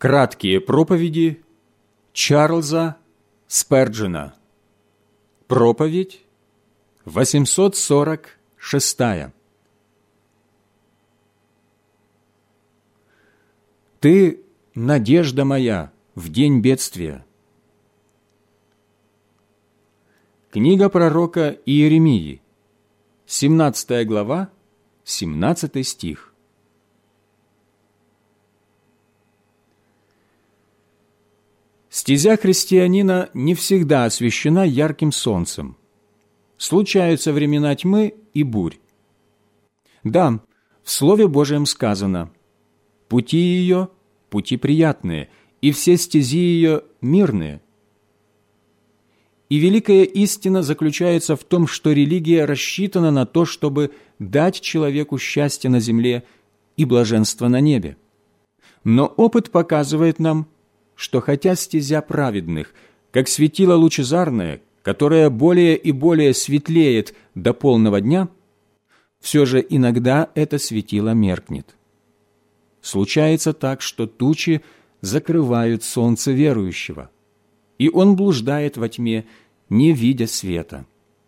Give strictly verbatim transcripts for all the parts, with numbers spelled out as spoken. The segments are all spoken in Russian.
Краткие проповеди Чарльза Сперджена. Проповедь восемьсот сорок шестая. Ты – надежда моя в день бедствия. Книга пророка Иеремии, семнадцатая глава, семнадцатый стих. Стезя христианина не всегда освещена ярким солнцем. Случаются времена тьмы и бурь. Да, в Слове Божьем сказано: «Пути ее – пути приятные, и все стези ее – мирные». И великая истина заключается в том, что религия рассчитана на то, чтобы дать человеку счастье на земле и блаженство на небе. Но опыт показывает нам, что хотя стезя праведных, как светило лучезарное, которое более и более светлеет до полного дня, все же иногда это светило меркнет. Случается так, что тучи закрывают солнце верующего, и он блуждает во тьме, не видя света.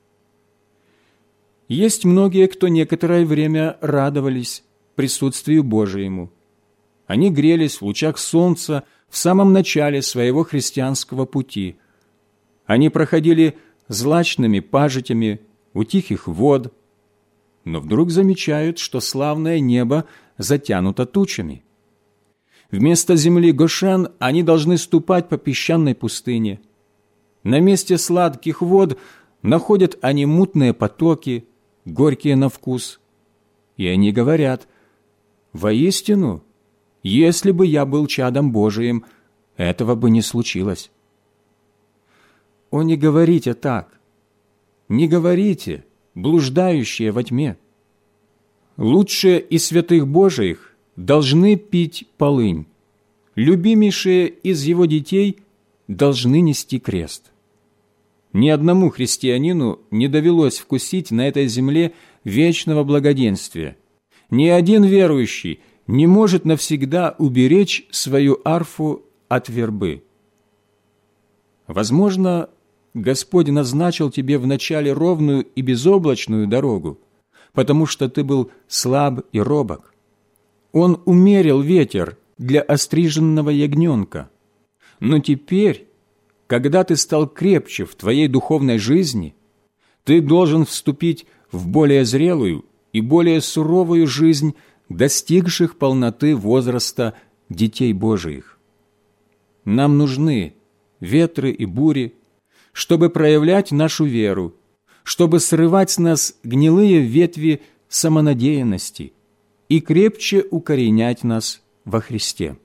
Есть многие, кто некоторое время радовались присутствию Божиему. Они грелись в лучах солнца в самом начале своего христианского пути. Они проходили злачными пажитями у тихих вод, но вдруг замечают, что славное небо затянуто тучами. Вместо земли Гошен они должны ступать по песчаной пустыне. На месте сладких вод находят они мутные потоки, горькие на вкус. И они говорят: «Воистину, если бы я был чадом Божиим, этого бы не случилось». О, не говорите так! Не говорите, блуждающие во тьме! Лучшие из святых Божиих должны пить полынь, любимейшие из его детей должны нести крест. Ни одному христианину не довелось вкусить на этой земле вечного благоденствия. Ни один верующий не может навсегда уберечь свою арфу от вербы. Возможно, Господь назначил тебе вначале ровную и безоблачную дорогу, потому что ты был слаб и робок. Он умерил ветер для остриженного ягненка. Но теперь, когда ты стал крепче в твоей духовной жизни, ты должен вступить в более зрелую и более суровую жизнь достигших полноты возраста детей Божиих. Нам нужны ветры и бури, чтобы проявлять нашу веру, чтобы срывать с нас гнилые ветви самонадеянности и крепче укоренять нас во Христе.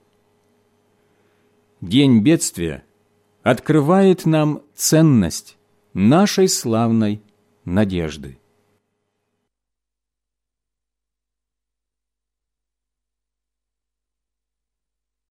День бедствия открывает нам ценность нашей славной надежды.